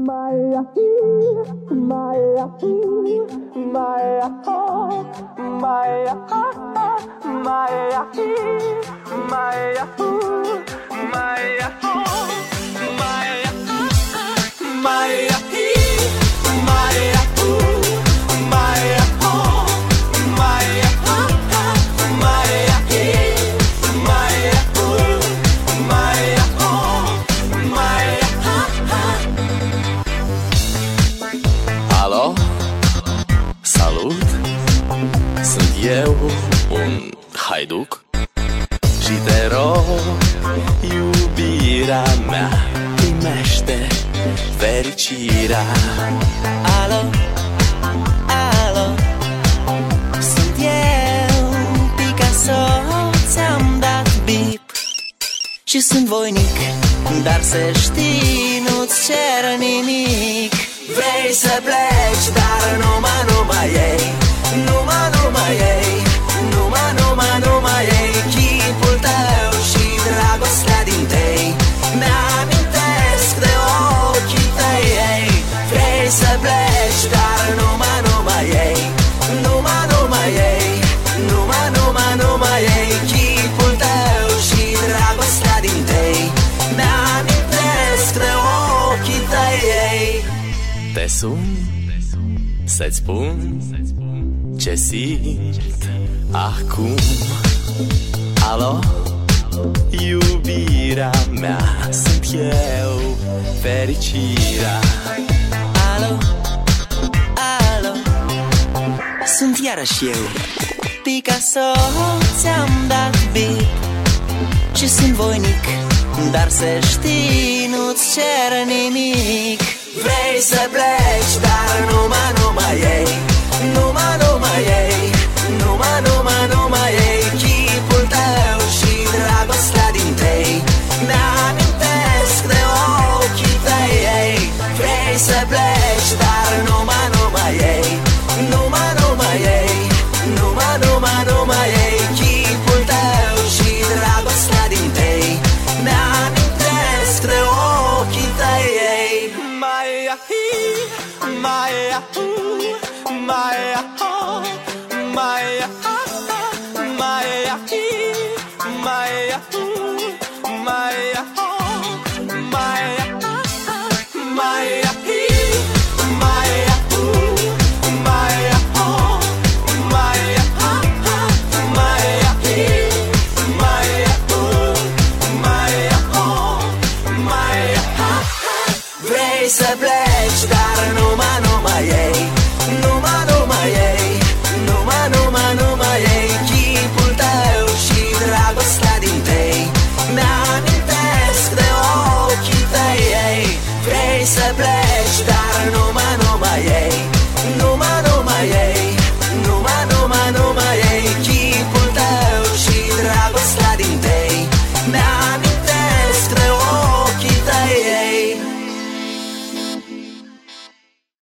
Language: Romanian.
Alo, salut, sunt eu, un haiduc și te rog, iubirea mea, primește fericirea. Alo, alo, sunt eu, Picasso, ți-am dat bip și sunt voinic, dar să știi, nu-ți cer nimic. Vrei să pleci, dar numai ei, numai ei, numai ei, chipul tău și dragostea din tei mi-amintesc de ochii tăi, ei. Vrei să pleci, dar numai ei, numai ei, numai ei, chipul tău și dragostea din tei mi-amintesc de ochii tăi, ei. Te sun să-ți spun ce simt acum. Alo, iubirea mea, sunt eu, fericirea. Alo, alo, sunt iarăși eu, Picasso, ți-am dat bip și sunt voinic, dar să știi, nu-ți cer nimic. Vrei să pleci, dar numai ei, numai ei, numai ei, chipul tău și dragostea din tei mi-amintesc de ochii tăi, ei. Vrei să pleci, dar numai ei, numai ei, numai ei, chipul tău și dragostea din tei mi-amintesc de ochii tăi, ei. Vrei să pleci, dar numai ei, numai ei, numai ei, chipul tău și dragostea din tei mi-amintesc de ochii tăi, ei. Vrei să pleci, dar numai ei, numai ei,